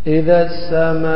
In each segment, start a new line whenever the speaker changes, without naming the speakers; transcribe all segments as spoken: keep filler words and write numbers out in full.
إذا السماء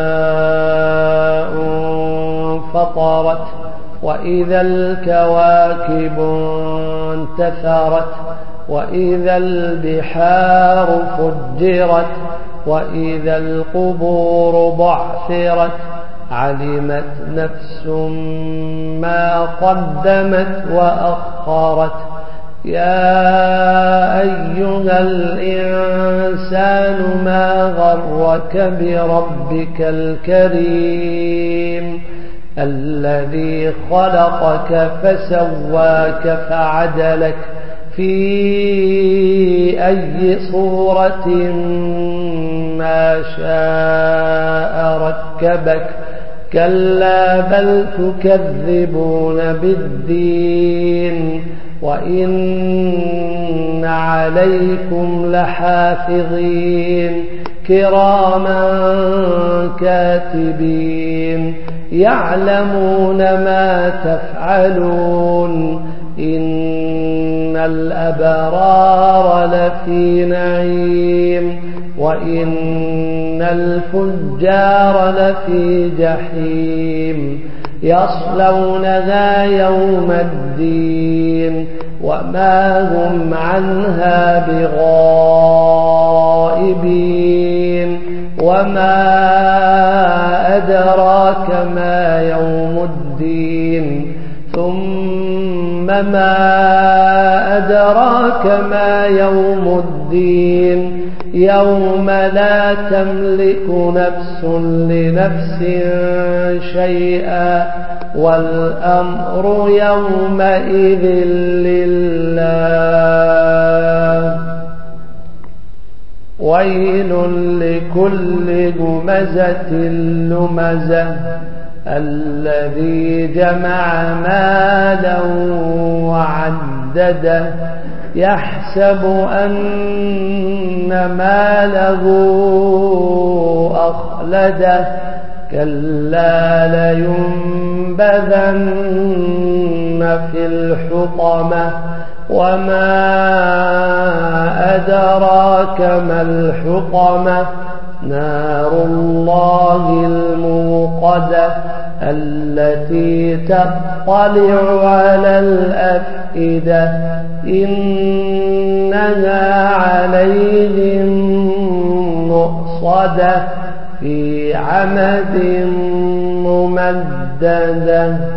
انفطرت وإذا الكواكب انتثرت وإذا البحار فجرت وإذا القبور بعثرت علمت نفس ما قدمت وأخرت. يا أيها الإنسان ما غرك بربك الكريم الذي خلقك فسواك فعدلك في أي صورة ما شاء ركبك. كلا بل تكذبون بالدين وإن عليكم لحافظين كراما كاتبين يعلمون ما تفعلون. إن الأبرار لفي نعيم وإن الفجار لفي جحيم يصلونها يوم الدين وما هم عنها بغائبين. وما أدراك ما يوم الدين ثم ما أدراك ما يوم الدين يوم لا تملك نفس لنفس شيئا والأمر يومئذ لله. ويل لكل همزة لمزة الذي جمع مالا وعدده يحسب أن ماله أخلده كلا لينبذن في الحطمة. وما أدراك ما الحطمة نار الله الموقدة التي تطلع على الأفئدة إنها عليهم مؤصدة في عمد ممددة.